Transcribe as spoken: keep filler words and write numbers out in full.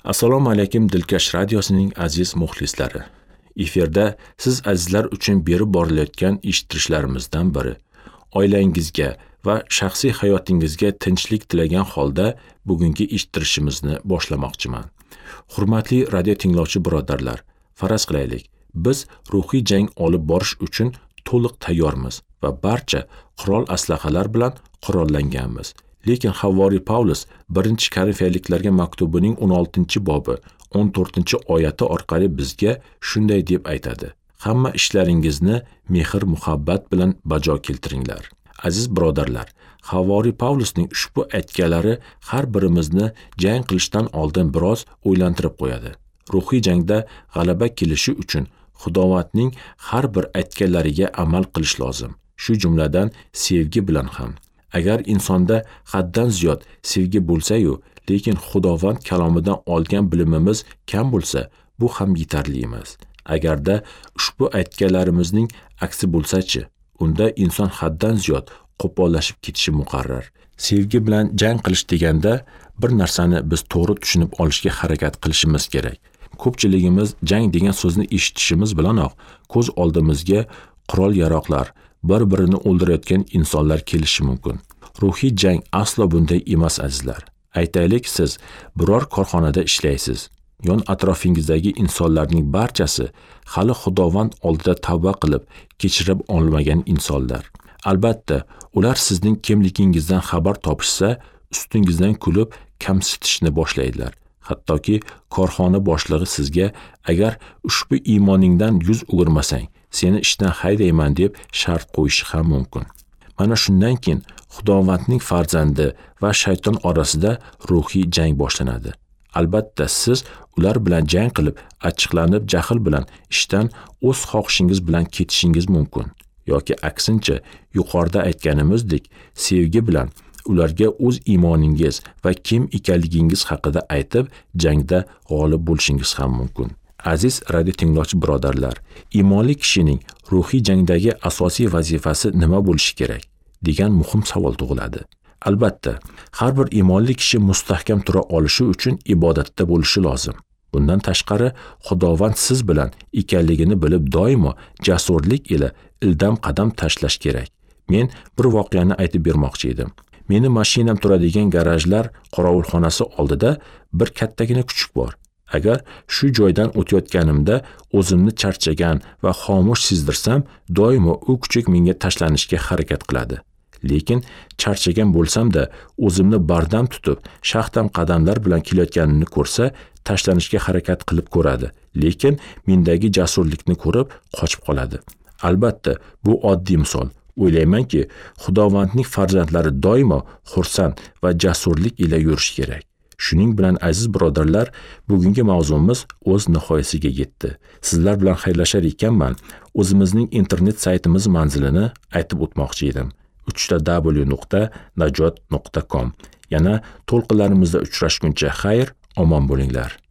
Assalomu alaykum Dilkash radiosining aziz muxlislari. Efirda siz azizlar uchun berib borilayotgan eshittirishlarimizdan biri. Oilangizga va shaxsiy hayotingizga tinchlik tilagan holda bugungi eshittirishimizni boshlamoqchiman. Hurmatli radio tinglovchi birodarlar, faraz qilaylik, biz ruhiy jang olib borish uchun to'liq tayyormiz va barcha qurol aslahalar bilan qurollanganmiz. Lekin Havvoriy Pavlus birinchi Korinfiyaliklarga maktubining o'n oltinchi bobi o'n to'rtinchi oyati orqali bizga shunday deb aytadi: Hamma ishlaringizni mehr-muhabbat bilan bajo keltiringlar. Aziz birodarlar, Havvoriy Pavlusning ushbu aytganlari har birimizni jang qilishdan oldin biroz o'ylantirib qo'yadi. Ruhiy jangda g'alaba kelishi uchun Xudovandning har bir aytganlariga amal qilish lozim. Shu jumladan sevgi bilan ham. Agar insonda haddan ziyod sevgi bo'lsa-yu, lekin Xudovand kalomidan olgan bilimimiz kam bo'lsa, bu ham yetarli emas. Agarda ushbu aytganlarimizning aksi bo'lsa-chi, unda inson haddan ziyod qo'pollashib ketishi muqarrar. Sevgi bilan jang qilish deganda bir narsani biz to'g'ri tushunib olishga harakat qilishimiz kerak. Ko'pchiligimiz jang degan so'zni eshitishimiz bilanoq ko'z oldimizga qurol-yaroqlar, bir-birini o'ldirayotgan insonlar kelishi mumkin. Ruhiy jang aslo bunday emas azizlar. Aytaylik, siz biror korxonada ishlaysiz. Yon atrofingizdagi insonlarning barchasi hali Xudovand oldida tavba qilib, kechirib olmagan insonlar. Albatta, ular sizning kimligingizdan xabar topishsa, ustingizdan kulib, kamsitishni boshlaydilar. Hattoki korxona boshlig'i sizga agar ushbu iymoningdan yuz o'girmasang, seni ishdan haydayman deb shart qo'yishi ham mumkin. Mana shundan keyin Xudovandning farzandi va shayton orasida ruhiy jang boshlanadi. Albatta, siz ular bilan jang qilib, achchiqlanib, jahl bilan ishdan o'z xohishingiz bilan ketishingiz mumkin. Yoki aksincha, yuqorida aytganimizdek, sevgi bilan ularga o'z iymoningiz va kim ekanligingiz haqida aytib, jangda g'olib bo'lishingiz ham mumkin. Aziz radio tinglovchi birodarlar, iymonli kishining ruhiy jangdagi asosiy vazifasi nima bo'lishi kerak degan muhim savol tug'iladi. Albatta, har bir iymonli kishi mustahkam tura olishi uchun ibodatda bo'lishi lozim. Bundan tashqari, Xudovand siz bilan ekanligini bilib doimo jasurlik ila ildam qadam tashlash kerak. Men bir voqeani aytib bermoqchi edim. Meni mashinam turadigan garajlar qorovulxonasi oldida bir kattagina kuchuk bor. Agar shu joydan o'tayotganimda o'zimni charchagan va xomush sezdirsam, doimo u kuchuk menga tashlanishga harakat qiladi. Lekin charchagan bo'lsam-da, o'zimni bardam tutib, shaxtam qadamlar bilan kelayotganimni ko'rsa, tashlanishga harakat qilib ko'radi. Lekin mendagi jasurlikni ko'rib qochib qoladi. Albatta, bu oddiy misol. O'ylaymanki, Xudovandning farzandlari doimo xursand va jasurlik ila yurish kerak. Shuning bilan aziz birodarlar, bugungi mavzumiz o'z nihoyasiga yetdi. Sizlar bilan xayrlashar ekanman, o'zimizning internet saytimiz manzilini aytib o'tmoqchi edim. uch w nuqta najot nuqta com. Yana to'lqinlarimizda uchrashguncha xayr, omon bo'linglar.